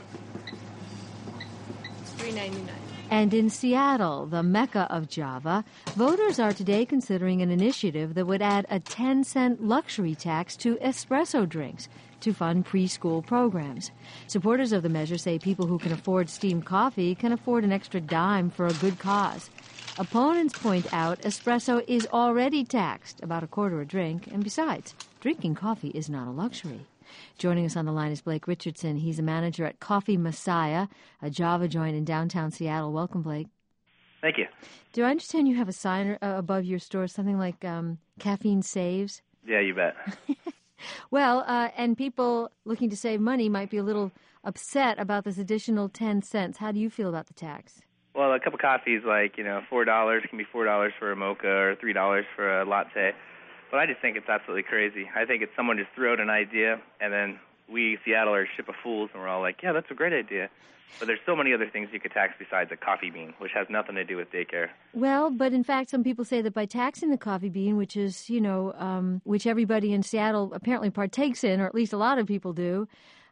[SPEAKER 6] It's $3.99.
[SPEAKER 3] And in Seattle, the mecca of Java, voters are today considering an initiative that would add a 10-cent luxury tax to espresso drinks to fund preschool programs. Supporters of the measure say people who can afford steamed coffee can afford an extra dime for a good cause. Opponents point out espresso is already taxed, about $0.25 a drink, and besides, drinking coffee is not a luxury. Joining us on the line is Blake Richardson. He's a manager at Coffee Messiah, a Java joint in downtown Seattle. Welcome, Blake.
[SPEAKER 9] Thank you.
[SPEAKER 3] Do I understand you have a sign above your store, something like caffeine saves?
[SPEAKER 9] Yeah, you bet.
[SPEAKER 3] Well, and people looking to save money might be a little upset about this additional 10 cents. How do you feel about the tax?
[SPEAKER 9] Well, a cup of coffee is like, $4 can be $4 for a mocha or $3 for a latte. But I just think it's absolutely crazy. I think it's someone just threw out an idea, and then we Seattle are a ship of fools, and we're all like, yeah, that's a great idea. But there's so many other things you could tax besides a coffee bean, which has nothing to do with daycare.
[SPEAKER 3] Well, but in fact, some people say that by taxing the coffee bean, which is, which everybody in Seattle apparently partakes in, or at least a lot of people do,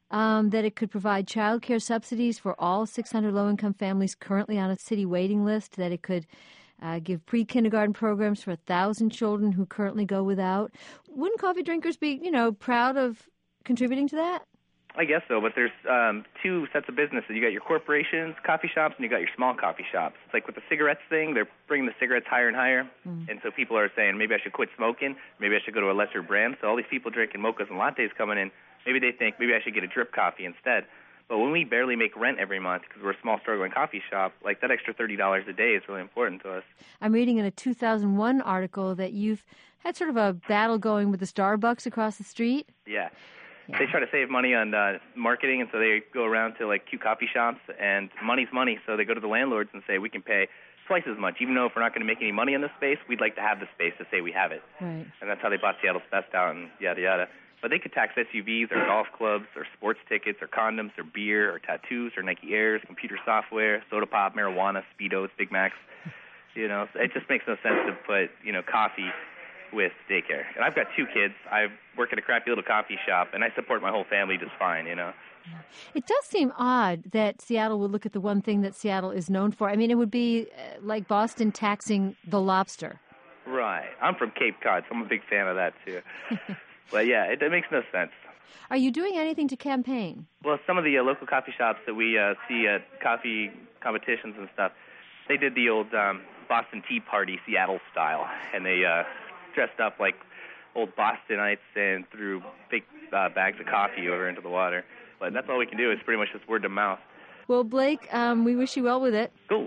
[SPEAKER 3] that it could provide child care subsidies for all 600 low-income families currently on a city waiting list, that it could give pre-kindergarten programs for 1,000 children who currently go without. Wouldn't coffee drinkers be, proud of contributing to that?
[SPEAKER 9] I guess so, but there's two sets of businesses. You got your corporations, coffee shops, and you got your small coffee shops. It's like with the cigarettes thing, they're bringing the cigarettes higher and higher, and so people are saying, maybe I should quit smoking, maybe I should go to a lesser brand. So all these people drinking mochas and lattes coming in, maybe they think, maybe I should get a drip coffee instead. But when we barely make rent every month because we're a small, struggling coffee shop, like that extra $30 a day is really important to us.
[SPEAKER 3] I'm reading in a 2001 article that you've had sort of a battle going with the Starbucks across the street.
[SPEAKER 9] Yeah. They try to save money on marketing, and so they go around to, like, cute coffee shops, and money's money, so they go to the landlords and say, we can pay twice as much. Even though if we're not going to make any money on this space, we'd like to have the space to say we have it.
[SPEAKER 3] Right.
[SPEAKER 9] And that's how they bought Seattle's Best out and yada, yada. But they could tax SUVs or golf clubs or sports tickets or condoms or beer or tattoos or Nike Airs, computer software, soda pop, marijuana, Speedos, Big Macs. It just makes no sense to put, coffee with daycare. And I've got 2 kids. I work at a crappy little coffee shop, and I support my whole family just fine,
[SPEAKER 3] It does seem odd that Seattle would look at the one thing that Seattle is known for. I mean, it would be like Boston taxing the lobster.
[SPEAKER 9] Right. I'm from Cape Cod, so I'm a big fan of that, too. But, yeah, it makes no sense.
[SPEAKER 3] Are you doing anything to campaign?
[SPEAKER 9] Well, some of the local coffee shops that we see at coffee competitions and stuff, they did the old Boston Tea Party Seattle style, and they dressed up like old Bostonites and threw big bags of coffee over into the water. But that's all we can do is pretty much just word of mouth.
[SPEAKER 3] Well, Blake, we wish you well with it.
[SPEAKER 9] Cool.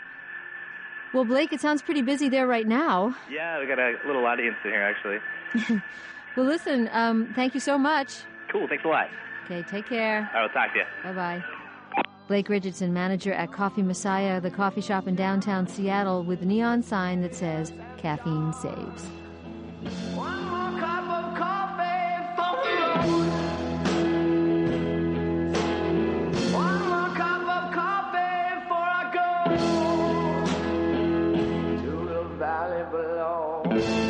[SPEAKER 3] Well, Blake, it sounds pretty busy there right now.
[SPEAKER 9] Yeah, we got a little audience in here, actually.
[SPEAKER 3] Well, listen, thank you so much.
[SPEAKER 9] Cool, thanks a lot.
[SPEAKER 3] Okay, take care.
[SPEAKER 9] I will talk to you.
[SPEAKER 3] Bye-bye. Blake Richardson, manager at Coffee Messiah, the coffee shop in downtown Seattle with a neon sign that says, caffeine saves.
[SPEAKER 19] One more cup of coffee for the road. One more cup of coffee before I go to the valley below.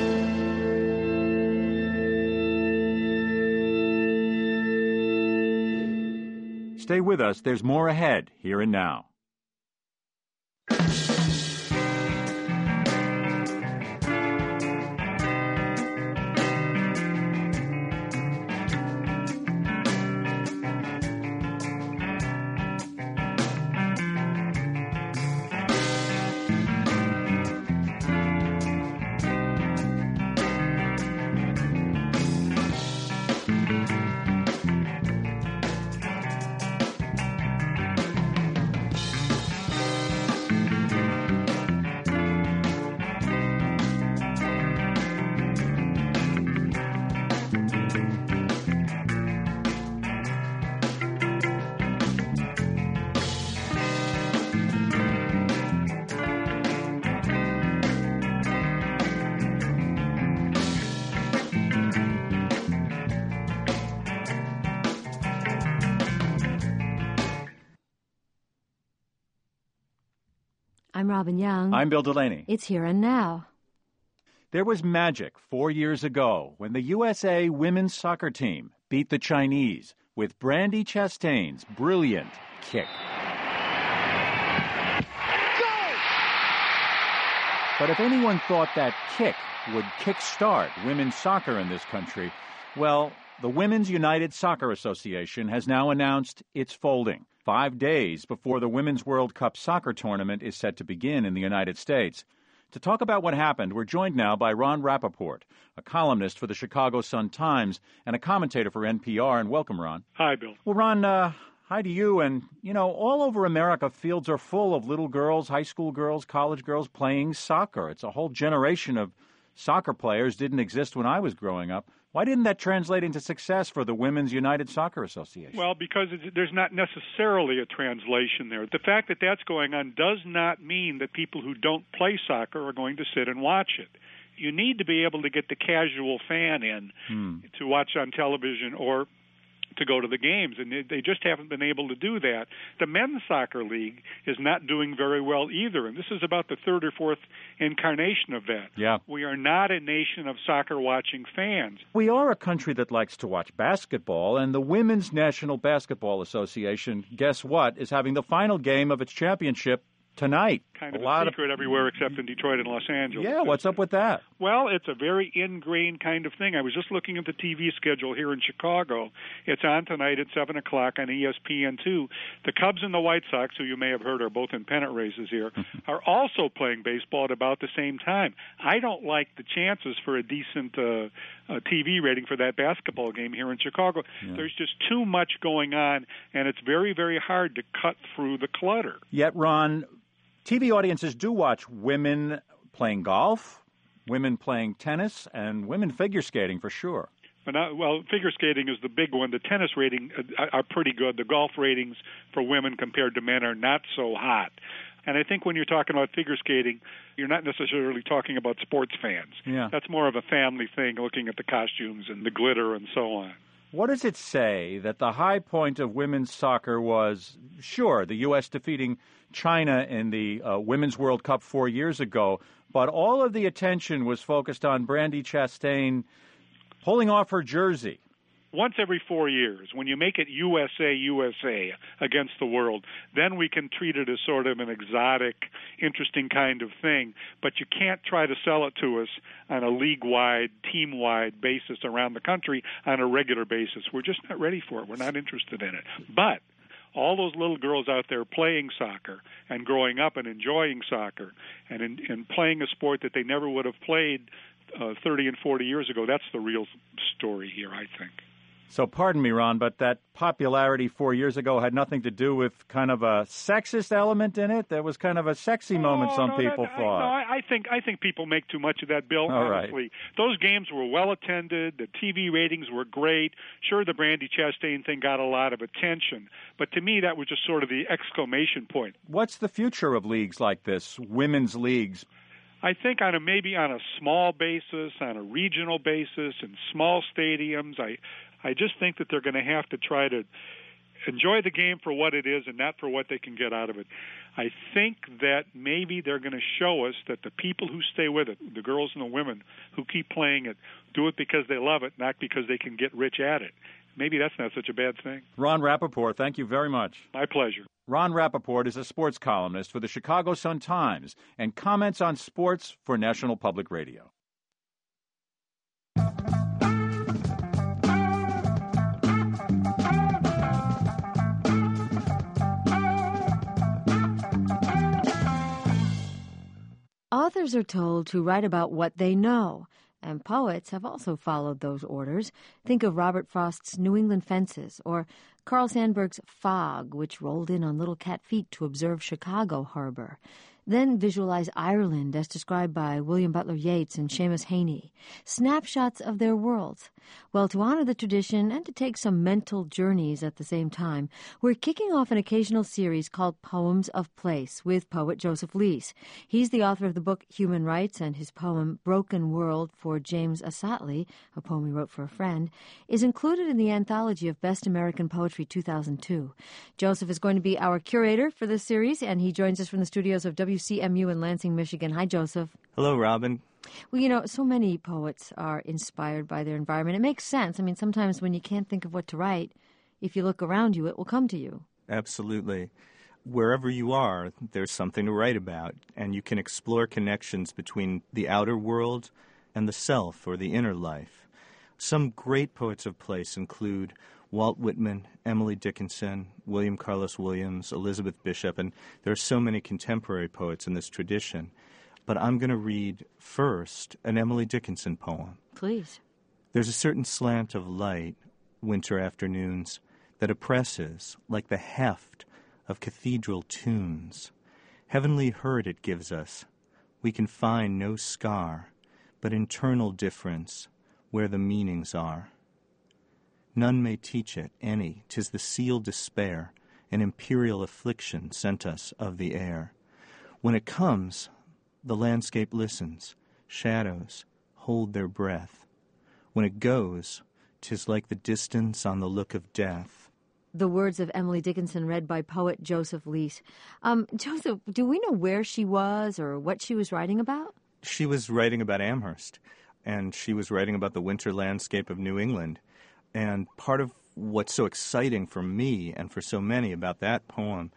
[SPEAKER 2] Stay with us. There's more ahead, here and now.
[SPEAKER 3] I'm Robin Young.
[SPEAKER 2] I'm Bill Delaney.
[SPEAKER 3] It's Here and Now.
[SPEAKER 2] There was magic 4 years ago when the USA women's soccer team beat the Chinese with Brandi Chastain's brilliant kick. But if anyone thought that kick would kickstart women's soccer in this country, well, the Women's United Soccer Association has now announced it's folding 5 days before the Women's World Cup soccer tournament is set to begin in the United States. To talk about what happened, we're joined now by Ron Rappaport, a columnist for the Chicago Sun-Times and a commentator for NPR. And welcome, Ron.
[SPEAKER 21] Hi, Bill.
[SPEAKER 2] Well, Ron, hi to you. And, all over America, fields are full of little girls, high school girls, college girls playing soccer. It's a whole generation of soccer players didn't exist when I was growing up. Why didn't that translate into success for the Women's United Soccer Association?
[SPEAKER 21] Well, because there's not necessarily a translation there. The fact that that's going on does not mean that people who don't play soccer are going to sit and watch it. You need to be able to get the casual fan in to watch on television or to go to the games, and they just haven't been able to do that. The men's soccer league is not doing very well either, and this is about the third or fourth incarnation of that.
[SPEAKER 2] Yeah.
[SPEAKER 21] We are not a nation of soccer-watching fans.
[SPEAKER 2] We are a country that likes to watch basketball, and the Women's National Basketball Association, guess what, is having the final game of its championship tonight.
[SPEAKER 21] Kind of a secret everywhere except in Detroit and Los Angeles.
[SPEAKER 2] Yeah, what's up with that?
[SPEAKER 21] Well, it's a very ingrained kind of thing. I was just looking at the TV schedule here in Chicago. It's on tonight at 7 o'clock on ESPN2. The Cubs and the White Sox, who you may have heard are both in pennant races here, are also playing baseball at about the same time. I don't like the chances for a decent TV rating for that basketball game here in Chicago. Yeah. There's just too much going on, and it's very, very hard to cut through the clutter.
[SPEAKER 2] Yet, Ron, TV audiences do watch women playing golf, women playing tennis, and women figure skating for sure.
[SPEAKER 21] Well, figure skating is the big one. The tennis rating are pretty good. The golf ratings for women compared to men are not so hot. And I think when you're talking about figure skating, you're not necessarily talking about sports fans.
[SPEAKER 2] Yeah.
[SPEAKER 21] That's more of a family thing, looking at the costumes and the glitter and so on.
[SPEAKER 2] What does it say that the high point of women's soccer was, sure, the U.S. defeating China in the Women's World Cup 4 years ago, but all of the attention was focused on Brandi Chastain pulling off her jersey?
[SPEAKER 21] Once every 4 years, when you make it USA, USA against the world, then we can treat it as sort of an exotic, interesting kind of thing. But you can't try to sell it to us on a league-wide, team-wide basis around the country on a regular basis. We're just not ready for it. We're not interested in it. But all those little girls out there playing soccer and growing up and enjoying soccer and playing a sport that they never would have played 30 and 40 years ago, that's the real story here, I think.
[SPEAKER 2] So pardon me, Ron, but that popularity 4 years ago had nothing to do with kind of a sexist element in it? There was kind of a sexy moment, people thought.
[SPEAKER 21] I think people make too much of that, Bill, honestly.
[SPEAKER 2] Right.
[SPEAKER 21] Those games were well attended. The TV ratings were great. Sure, the Brandi Chastain thing got a lot of attention. But to me, that was just sort of the exclamation point.
[SPEAKER 2] What's the future of leagues like this, women's leagues?
[SPEAKER 21] I think maybe on a small basis, on a regional basis, in small stadiums, I just think that they're going to have to try to enjoy the game for what it is and not for what they can get out of it. I think that maybe they're going to show us that the people who stay with it, the girls and the women who keep playing it, do it because they love it, not because they can get rich at it. Maybe that's not such a bad thing.
[SPEAKER 2] Ron Rappaport, thank you very much.
[SPEAKER 21] My pleasure.
[SPEAKER 2] Ron Rappaport is a sports columnist for the Chicago Sun-Times and comments on sports for National Public Radio.
[SPEAKER 3] Authors are told to write about what they know, and poets have also followed those orders. Think of Robert Frost's New England Fences, or Carl Sandburg's Fog, which rolled in on little cat feet to observe Chicago harbor. Then visualize Ireland as described by William Butler Yeats and Seamus Heaney. Snapshots of their worlds. Well, to honor the tradition and to take some mental journeys at the same time, we're kicking off an occasional series called Poems of Place with poet Joseph Lease. He's the author of the book Human Rights, and his poem Broken World for James Asatli, a poem he wrote for a friend, is included in the anthology of Best American Poetry 2002. Joseph is going to be our curator for this series, and he joins us from the studios of WCMU in Lansing, Michigan. Hi, Joseph.
[SPEAKER 4] Hello, Robin.
[SPEAKER 3] Well, so many poets are inspired by their environment. It makes sense. I mean, sometimes when you can't think of what to write, if you look around you, it will come to you.
[SPEAKER 4] Absolutely. Wherever you are, there's something to write about, and you can explore connections between the outer world and the self or the inner life. Some great poets of place include Walt Whitman, Emily Dickinson, William Carlos Williams, Elizabeth Bishop, and there are so many contemporary poets in this tradition. But I'm going to read first an Emily Dickinson poem.
[SPEAKER 3] Please.
[SPEAKER 4] There's a certain slant of light, winter afternoons, that oppresses like the heft of cathedral tunes. Heavenly hurt it gives us. We can find no scar, but internal difference where the meanings are. None may teach it any. 'Tis the sealed despair, an imperial affliction sent us of the air. When it comes, the landscape listens. Shadows hold their breath. When it goes, 'Tis like the distance on the look of death.
[SPEAKER 3] The words of Emily Dickinson, read by poet Joseph Lease. Joseph, do we know where she was or what she was writing about?
[SPEAKER 4] She was writing about Amherst, and she was writing about the winter landscape of New England. And part of what's so exciting for me and for so many about that poem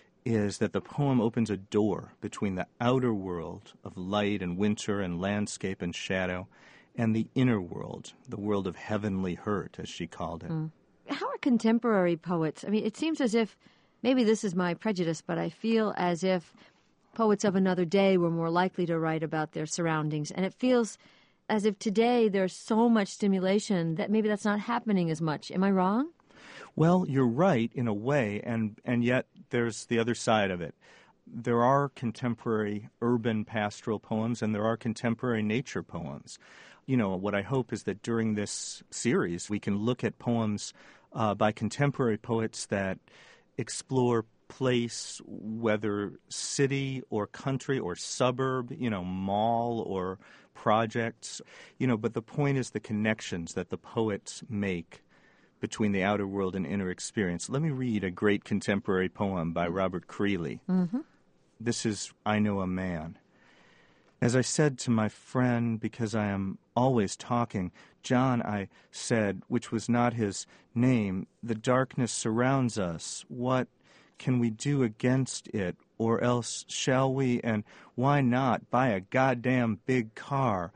[SPEAKER 4] is that the poem opens a door between the outer world of light and winter and landscape and shadow and the inner world, the world of heavenly hurt, as she called it.
[SPEAKER 3] How are contemporary poets? I mean, it seems as if, maybe this is my prejudice, but I feel as if poets of another day were more likely to write about their surroundings. And it feels as if today there's so much stimulation that maybe that's not happening as much. Am I wrong?
[SPEAKER 4] Well, you're right in a way, and yet there's the other side of it. There are contemporary urban pastoral poems, and there are contemporary nature poems. You know, what I hope is that during this series we can look at poems by contemporary poets that explore place, whether city or country or suburb, mall or projects, but the point is the connections that the poets make between the outer world and inner experience. Let me read a great contemporary poem by Robert Creeley.
[SPEAKER 3] Mm-hmm.
[SPEAKER 4] This is I Know a Man. As I said to my friend, because I am always talking, John, I said, which was not his name, the darkness surrounds us. What can we do against it? Or else shall we, and why not, buy a goddamn big car,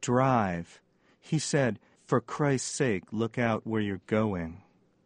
[SPEAKER 4] drive? He said, for Christ's sake, look out where you're going.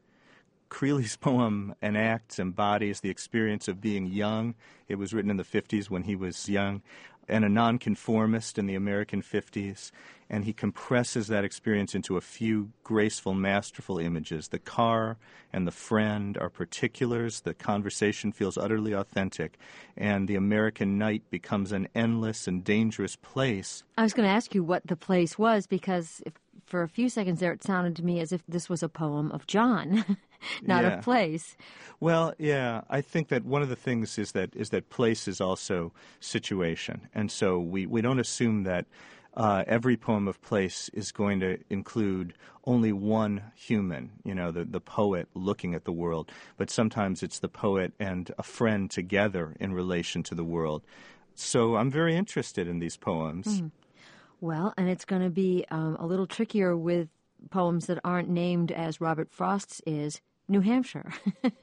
[SPEAKER 4] Creeley's poem enacts, embodies the experience of being young. It was written in the 50s when he was young, and a nonconformist in the American 50s, and he compresses that experience into a few graceful, masterful images. The car and the friend are particulars. The conversation feels utterly authentic, and the American night becomes an endless and dangerous place.
[SPEAKER 3] I was going to ask you what the place was, because for a few seconds there it sounded to me as if this was a poem of John, not a place.
[SPEAKER 4] Well, yeah, I think that one of the things is that place is also situation, and so we don't assume that every poem of place is going to include only one human, the poet looking at the world, but sometimes it's the poet and a friend together in relation to the world. So I'm very interested in these poems.
[SPEAKER 3] Mm-hmm. Well, and it's going to be a little trickier with poems that aren't named as Robert Frost's is, New Hampshire,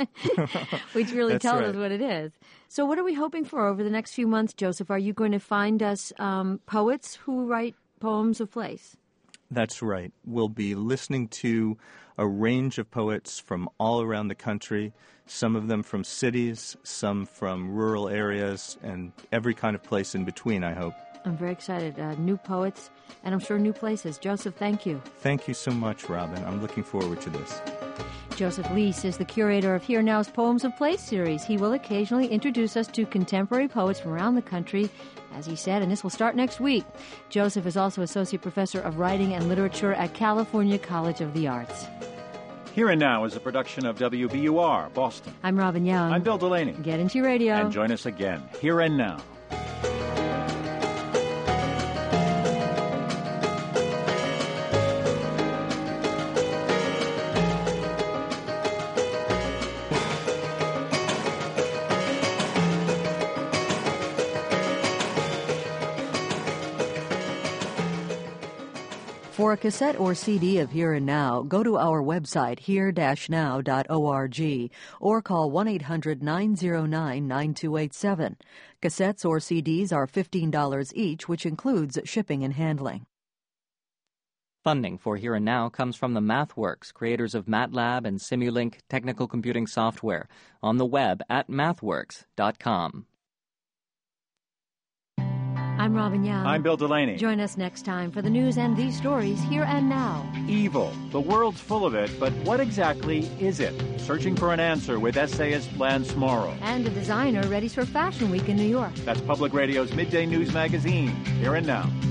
[SPEAKER 3] which really tells us what it is. So what are we hoping for over the next few months, Joseph? Are you going to find us poets who write poems of place?
[SPEAKER 4] That's right. We'll be listening to a range of poets from all around the country, some of them from cities, some from rural areas, and every kind of place in between, I hope.
[SPEAKER 3] I'm very excited. New poets, and I'm sure new places. Joseph, thank you.
[SPEAKER 4] Thank you so much, Robin. I'm looking forward to this.
[SPEAKER 3] Joseph Lease is the curator of Here Now's Poems of Place series. He will occasionally introduce us to contemporary poets from around the country, as he said, and this will start next week. Joseph is also Associate Professor of Writing and Literature at California College of the Arts.
[SPEAKER 2] Here and Now is a production of WBUR, Boston.
[SPEAKER 3] I'm Robin Young.
[SPEAKER 2] I'm Bill Delaney.
[SPEAKER 3] Get into your radio.
[SPEAKER 2] And join us again, Here and Now.
[SPEAKER 22] For a cassette or CD of Here and Now, go to our website, here-now.org, or call 1-800-909-9287. Cassettes or CDs are $15 each, which includes shipping and handling.
[SPEAKER 1] Funding for Here and Now comes from the MathWorks, creators of MATLAB and Simulink technical computing software, on the web at mathworks.com.
[SPEAKER 3] I'm Robin Young.
[SPEAKER 2] I'm Bill Delaney.
[SPEAKER 3] Join us next time for the news and these stories Here and Now.
[SPEAKER 2] Evil. The world's full of it, but what exactly is it? Searching for an answer with essayist Lance Morrow.
[SPEAKER 3] And a designer ready for Fashion Week in New York.
[SPEAKER 2] That's Public Radio's Midday News Magazine, Here and Now.